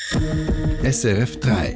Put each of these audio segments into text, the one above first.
SRF 3.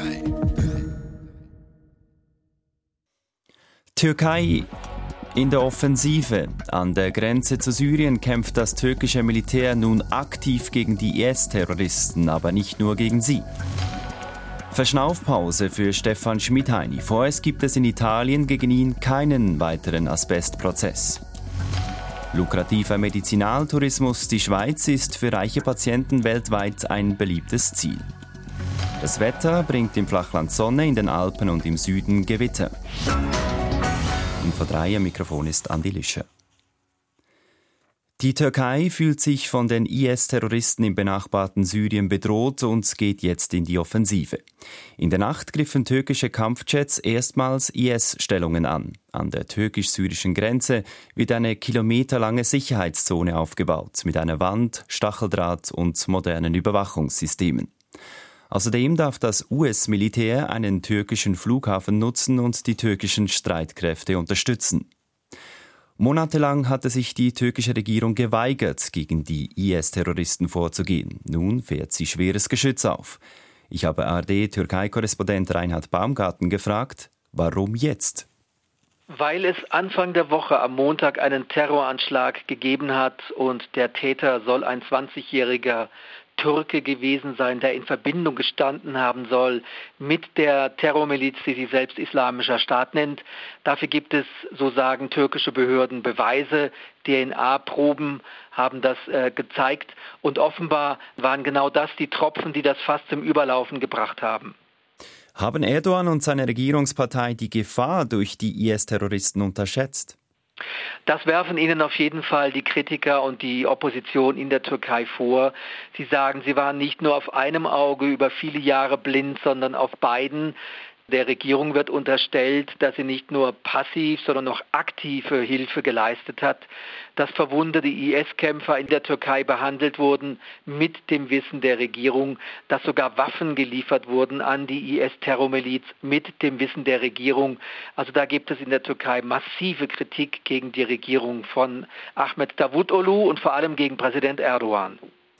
Türkei in der Offensive. An der Grenze zu Syrien kämpft das türkische Militär nun aktiv gegen die IS-Terroristen, aber nicht nur gegen sie. Verschnaufpause für Stefan Schmidheiny. Vorerst gibt es in Italien gegen ihn keinen weiteren Asbestprozess. Lukrativer Medizinaltourismus. Die Schweiz ist für reiche Patienten weltweit ein beliebtes Ziel. Das Wetter bringt im Flachland Sonne, in den Alpen und im Süden Gewitter. Info 3, am Mikrofon ist Andi Lischer. Die Türkei fühlt sich von den IS-Terroristen im benachbarten Syrien bedroht und geht jetzt in die Offensive. In der Nacht griffen türkische Kampfjets erstmals IS-Stellungen an. An der türkisch-syrischen Grenze wird eine kilometerlange Sicherheitszone aufgebaut, mit einer Wand, Stacheldraht und modernen Überwachungssystemen. Außerdem darf das US-Militär einen türkischen Flughafen nutzen und die türkischen Streitkräfte unterstützen. Monatelang hatte sich die türkische Regierung geweigert, gegen die IS-Terroristen vorzugehen. Nun fährt sie schweres Geschütz auf. Ich habe ARD-Türkei-Korrespondent Reinhard Baumgarten gefragt, warum jetzt? Weil es Anfang der Woche am Montag einen Terroranschlag gegeben hat und der Täter soll ein 20-jähriger Türke gewesen sein, der in Verbindung gestanden haben soll mit der Terrormiliz, die sich selbst Islamischer Staat nennt. Dafür gibt es, so sagen türkische Behörden, Beweise. DNA-Proben haben das gezeigt und offenbar waren genau das die Tropfen, die das Fass zum Überlaufen gebracht haben. Haben Erdogan und seine Regierungspartei die Gefahr durch die IS-Terroristen unterschätzt? Das werfen ihnen auf jeden Fall die Kritiker und die Opposition in der Türkei vor. Sie sagen, sie waren nicht nur auf einem Auge über viele Jahre blind, sondern auf beiden. Der Regierung wird unterstellt, dass sie nicht nur passiv, sondern auch aktive Hilfe geleistet hat, dass verwundete IS-Kämpfer in der Türkei behandelt wurden mit dem Wissen der Regierung, dass sogar Waffen geliefert wurden an die IS-Terrormiliz mit dem Wissen der Regierung. Also da gibt es in der Türkei massive Kritik gegen die Regierung von Ahmet Davutoglu und vor allem gegen Präsident Erdogan.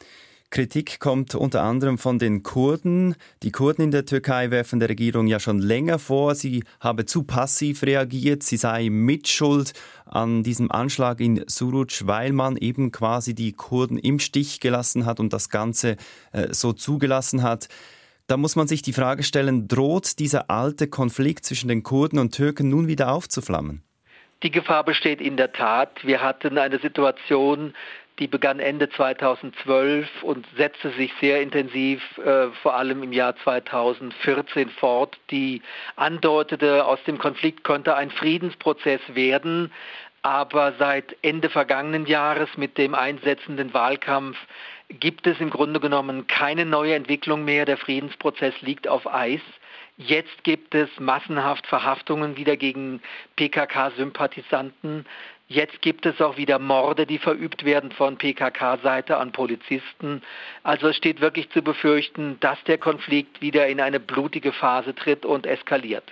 Kritik kommt unter anderem von den Kurden. Die Kurden in der Türkei werfen der Regierung ja schon länger vor, sie habe zu passiv reagiert, sie sei mitschuld an diesem Anschlag in Suruç, weil man eben quasi die Kurden im Stich gelassen hat und das Ganze so zugelassen hat. Da muss man sich die Frage stellen, droht dieser alte Konflikt zwischen den Kurden und Türken nun wieder aufzuflammen? Die Gefahr besteht in der Tat. Wir hatten eine Situation, die begann Ende 2012 und setzte sich sehr intensiv vor allem im Jahr 2014 fort, die andeutete, aus dem Konflikt könnte ein Friedensprozess werden. Aber seit Ende vergangenen Jahres mit dem einsetzenden Wahlkampf gibt es im Grunde genommen keine neue Entwicklung mehr. Der Friedensprozess liegt auf Eis. Jetzt gibt es massenhaft Verhaftungen wieder gegen PKK-Sympathisanten. Jetzt gibt es auch wieder Morde, die verübt werden von PKK-Seite an Polizisten. Also es steht wirklich zu befürchten, dass der Konflikt wieder in eine blutige Phase tritt und eskaliert.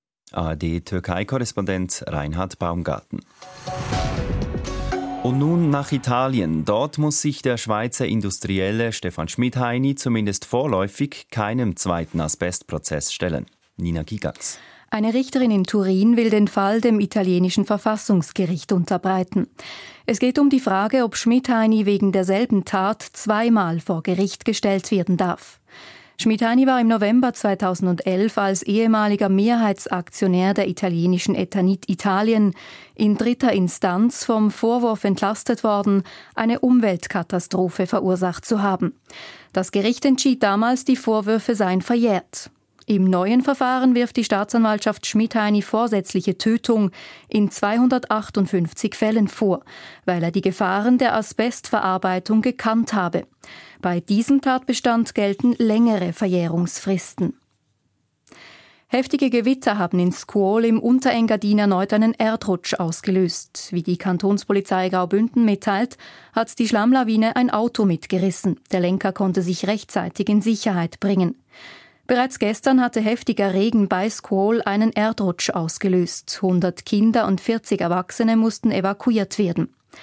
ARD-Türkei-Korrespondent Reinhard Baumgarten. Und nun nach Italien. Dort muss sich der Schweizer Industrielle Stefan Schmidheiny zumindest vorläufig keinem zweiten Asbestprozess stellen. Nina Gigax. Eine Richterin in Turin will den Fall dem italienischen Verfassungsgericht unterbreiten. Es geht um die Frage, ob Schmidheiny wegen derselben Tat zweimal vor Gericht gestellt werden darf. Schmidheiny war im November 2011 als ehemaliger Mehrheitsaktionär der italienischen Eternit Italien in dritter Instanz vom Vorwurf entlastet worden, eine Umweltkatastrophe verursacht zu haben. Das Gericht entschied damals, die Vorwürfe seien verjährt. Im neuen Verfahren wirft die Staatsanwaltschaft Schmidheiny vorsätzliche Tötung in 258 Fällen vor, weil er die Gefahren der Asbestverarbeitung gekannt habe. Bei diesem Tatbestand gelten längere Verjährungsfristen. Heftige Gewitter haben in Scuol im Unterengadin erneut einen Erdrutsch ausgelöst. Wie die Kantonspolizei Graubünden mitteilt, hat die Schlammlawine ein Auto mitgerissen. Der Lenker konnte sich rechtzeitig in Sicherheit bringen. Bereits gestern hatte heftiger Regen bei Scuol einen Erdrutsch ausgelöst. 100 Kinder und 40 Erwachsene mussten evakuiert werden.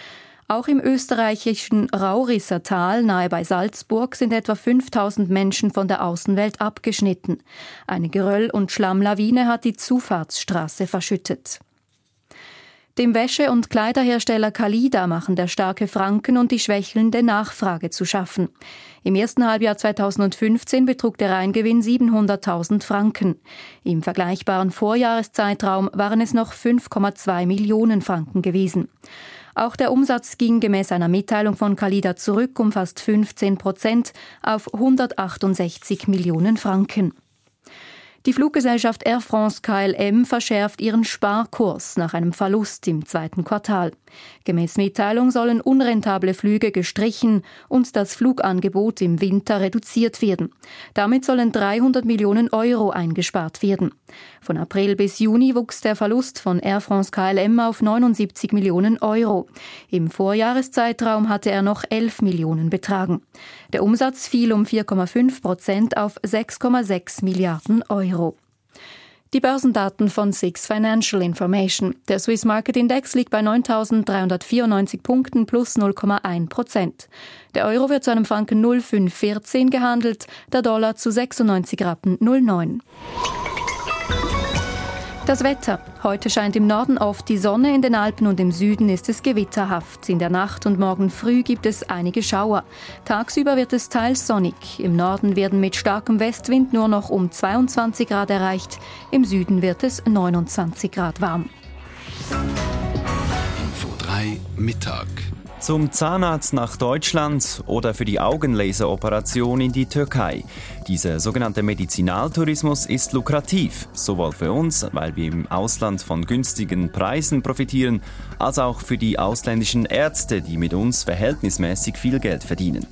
Auch im österreichischen Raurisser Tal nahe bei Salzburg sind etwa 5000 Menschen von der Außenwelt abgeschnitten. Eine Geröll- und Schlammlawine hat die Zufahrtsstraße verschüttet. Dem Wäsche- und Kleiderhersteller Kalida machen der starke Franken und die schwächelnde Nachfrage zu schaffen. Im ersten Halbjahr 2015 betrug der Reingewinn 700.000 Franken. Im vergleichbaren Vorjahreszeitraum waren es noch 5,2 Millionen Franken gewesen. Auch der Umsatz ging gemäß einer Mitteilung von Kalida zurück um fast 15% auf 168 Millionen Franken. Die Fluggesellschaft Air France KLM verschärft ihren Sparkurs nach einem Verlust im zweiten Quartal. Gemäß Mitteilung sollen unrentable Flüge gestrichen und das Flugangebot im Winter reduziert werden. Damit sollen 300 Millionen Euro eingespart werden. Von April bis Juni wuchs der Verlust von Air France KLM auf 79 Millionen Euro. Im Vorjahreszeitraum hatte er noch 11 Millionen betragen. Der Umsatz fiel um 4,5% auf 6,6 Milliarden Euro. Die Börsendaten von SIX Financial Information. Der Swiss Market Index liegt bei 9.394 Punkten plus 0,1%. Der Euro wird zu einem Franken 0,514 gehandelt, der Dollar zu 96,09 Rappen. Das Wetter. Heute scheint im Norden oft die Sonne, in den Alpen und im Süden ist es gewitterhaft. In der Nacht und morgen früh gibt es einige Schauer. Tagsüber wird es teils sonnig. Im Norden werden mit starkem Westwind nur noch um 22 Grad erreicht. Im Süden wird es 29 Grad warm. Info 3 Mittag. Zum Zahnarzt nach Deutschland oder für die Augenlaseroperation in die Türkei. Dieser sogenannte Medizinaltourismus ist lukrativ, sowohl für uns, weil wir im Ausland von günstigen Preisen profitieren, als auch für die ausländischen Ärzte, die mit uns verhältnismäßig viel Geld verdienen.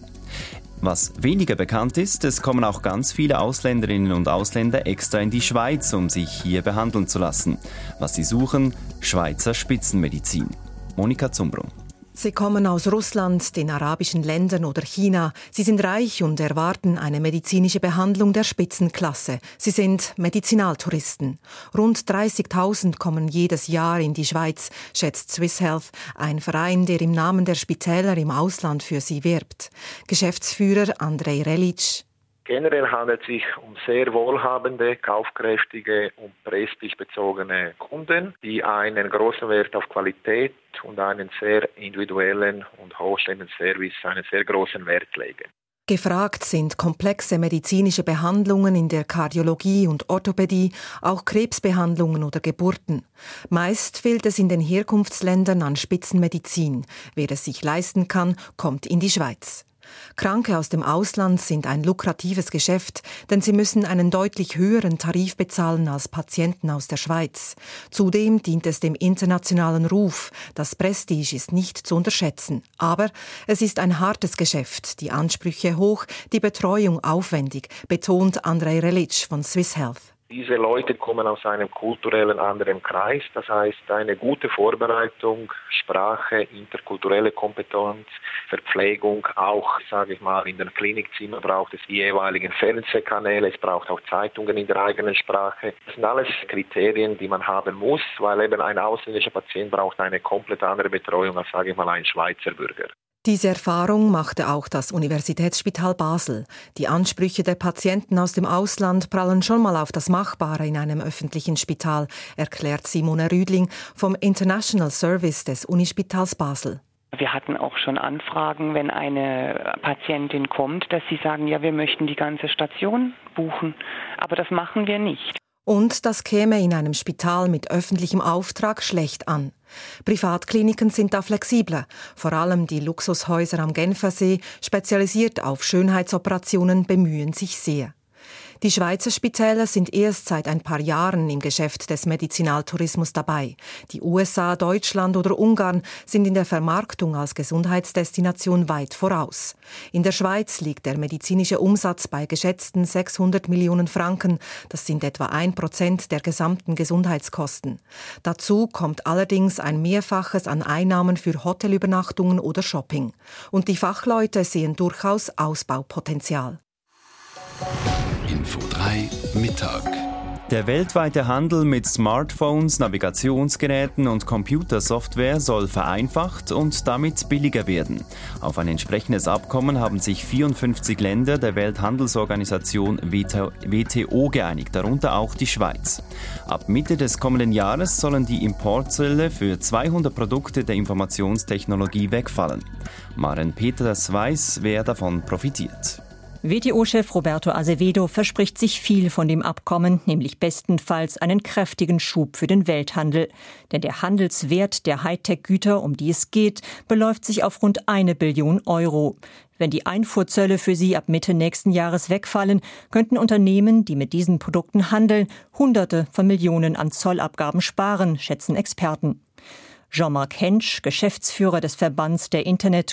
Was weniger bekannt ist, es kommen auch ganz viele Ausländerinnen und Ausländer extra in die Schweiz, um sich hier behandeln zu lassen. Was sie suchen? Schweizer Spitzenmedizin. Monika Zumbrunn. Sie kommen aus Russland, den arabischen Ländern oder China. Sie sind reich und erwarten eine medizinische Behandlung der Spitzenklasse. Sie sind Medizinaltouristen. Rund 30.000 kommen jedes Jahr in die Schweiz, schätzt Swiss Health, ein Verein, der im Namen der Spitäler im Ausland für sie wirbt. Geschäftsführer Andrej Relic. Generell handelt es sich um sehr wohlhabende, kaufkräftige und prestigebezogene Kunden, die einen großen Wert auf Qualität und einen sehr individuellen und hochstehenden Service, einen sehr großen Wert legen. Gefragt sind komplexe medizinische Behandlungen in der Kardiologie und Orthopädie, auch Krebsbehandlungen oder Geburten. Meist fehlt es in den Herkunftsländern an Spitzenmedizin. Wer es sich leisten kann, kommt in die Schweiz. Kranke aus dem Ausland sind ein lukratives Geschäft, denn sie müssen einen deutlich höheren Tarif bezahlen als Patienten aus der Schweiz. Zudem dient es dem internationalen Ruf. Das Prestige ist nicht zu unterschätzen. Aber es ist ein hartes Geschäft, die Ansprüche hoch, die Betreuung aufwendig, betont Andrej Relic von Swiss Health. Diese Leute kommen aus einem kulturellen anderen Kreis, das heißt eine gute Vorbereitung, Sprache, interkulturelle Kompetenz, Verpflegung, auch, sage ich mal, in den Klinikzimmern braucht es die jeweiligen Fernsehkanäle, es braucht auch Zeitungen in der eigenen Sprache. Das sind alles Kriterien, die man haben muss, weil eben ein ausländischer Patient braucht eine komplett andere Betreuung als, sage ich mal, ein Schweizer Bürger. Diese Erfahrung machte auch das Universitätsspital Basel. Die Ansprüche der Patienten aus dem Ausland prallen schon mal auf das Machbare in einem öffentlichen Spital, erklärt Simone Rüdling vom International Service des Unispitals Basel. Wir hatten auch schon Anfragen, wenn eine Patientin kommt, dass sie sagen, ja, wir möchten die ganze Station buchen. Aber das machen wir nicht. Und das käme in einem Spital mit öffentlichem Auftrag schlecht an. Privatkliniken sind da flexibler. Vor allem die Luxushäuser am Genfersee, spezialisiert auf Schönheitsoperationen, bemühen sich sehr. Die Schweizer Spitäler sind erst seit ein paar Jahren im Geschäft des Medizinaltourismus dabei. Die USA, Deutschland oder Ungarn sind in der Vermarktung als Gesundheitsdestination weit voraus. In der Schweiz liegt der medizinische Umsatz bei geschätzten 600 Millionen Franken. Das sind etwa 1% der gesamten Gesundheitskosten. Dazu kommt allerdings ein Mehrfaches an Einnahmen für Hotelübernachtungen oder Shopping. Und die Fachleute sehen durchaus Ausbaupotenzial. Info 3 Mittag. Der weltweite Handel mit Smartphones, Navigationsgeräten und Computersoftware soll vereinfacht und damit billiger werden. Auf ein entsprechendes Abkommen haben sich 54 Länder der Welthandelsorganisation WTO geeinigt, darunter auch die Schweiz. Ab Mitte des kommenden Jahres sollen die Importzölle für 200 Produkte der Informationstechnologie wegfallen. Maren Peters weiß, wer davon profitiert. WTO-Chef Roberto Azevedo verspricht sich viel von dem Abkommen, nämlich bestenfalls einen kräftigen Schub für den Welthandel. Denn der Handelswert der Hightech-Güter, um die es geht, beläuft sich auf rund 1 Billion Euro. Wenn die Einfuhrzölle für sie ab Mitte nächsten Jahres wegfallen, könnten Unternehmen, die mit diesen Produkten handeln, Hunderte von Millionen an Zollabgaben sparen, schätzen Experten. Jean-Marc Hensch, Geschäftsführer des Verbands der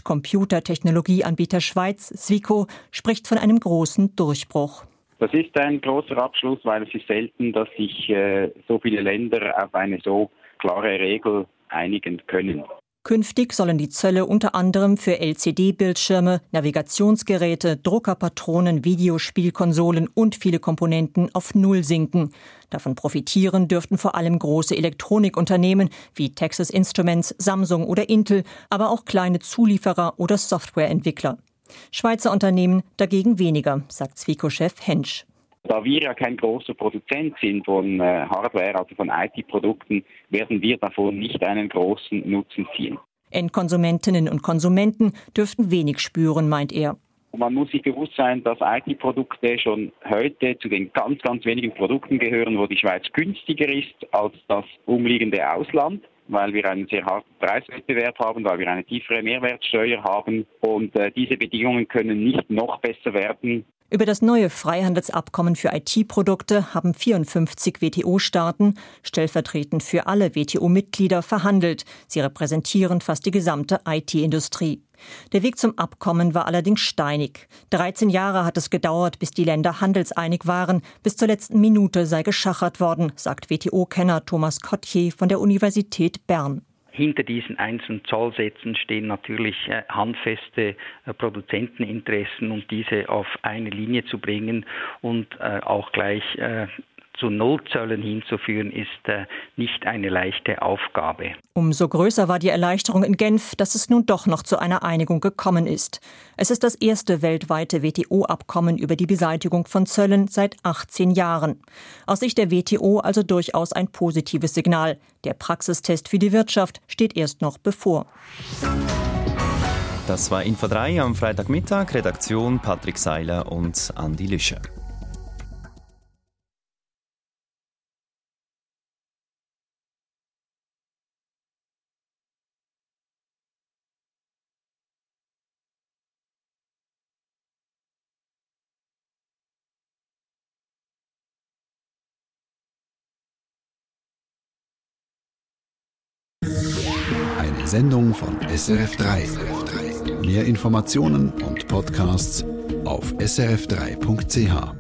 Internet-Computer-Technologieanbieter Schweiz, SWICO, spricht von einem großen Durchbruch. Das ist ein großer Abschluss, weil es ist selten, dass sich so viele Länder auf eine so klare Regel einigen können. Künftig sollen die Zölle unter anderem für LCD-Bildschirme, Navigationsgeräte, Druckerpatronen, Videospielkonsolen und viele Komponenten auf Null sinken. Davon profitieren dürften vor allem große Elektronikunternehmen wie Texas Instruments, Samsung oder Intel, aber auch kleine Zulieferer oder Softwareentwickler. Schweizer Unternehmen dagegen weniger, sagt SWICO-Chef Hensch. Da wir ja kein großer Produzent sind von Hardware, also von IT-Produkten, werden wir davon nicht einen großen Nutzen ziehen. Endkonsumentinnen und Konsumenten dürften wenig spüren, meint er. Man muss sich bewusst sein, dass IT-Produkte schon heute zu den ganz, ganz wenigen Produkten gehören, wo die Schweiz günstiger ist als das umliegende Ausland, weil wir einen sehr harten Preiswettbewerb haben, weil wir eine tiefere Mehrwertsteuer haben. Und diese Bedingungen können nicht noch besser werden. Über das neue Freihandelsabkommen für IT-Produkte haben 54 WTO-Staaten, stellvertretend für alle WTO-Mitglieder, verhandelt. Sie repräsentieren fast die gesamte IT-Industrie. Der Weg zum Abkommen war allerdings steinig. 13 Jahre hat es gedauert, bis die Länder handelseinig waren. Bis zur letzten Minute sei geschachert worden, sagt WTO-Kenner Thomas Cottier von der Universität Bern. Hinter diesen einzelnen Zollsätzen stehen natürlich handfeste Produzenteninteressen, und diese auf eine Linie zu bringen und auch gleich zu Nullzöllen hinzuführen, ist nicht eine leichte Aufgabe. Umso größer war die Erleichterung in Genf, dass es nun doch noch zu einer Einigung gekommen ist. Es ist das erste weltweite WTO-Abkommen über die Beseitigung von Zöllen seit 18 Jahren. Aus Sicht der WTO also durchaus ein positives Signal. Der Praxistest für die Wirtschaft steht erst noch bevor. Das war Info 3 am Freitagmittag. Redaktion Patrick Seiler und Andi Lüscher. Eine Sendung von SRF3. Mehr Informationen und Podcasts auf srf3.ch.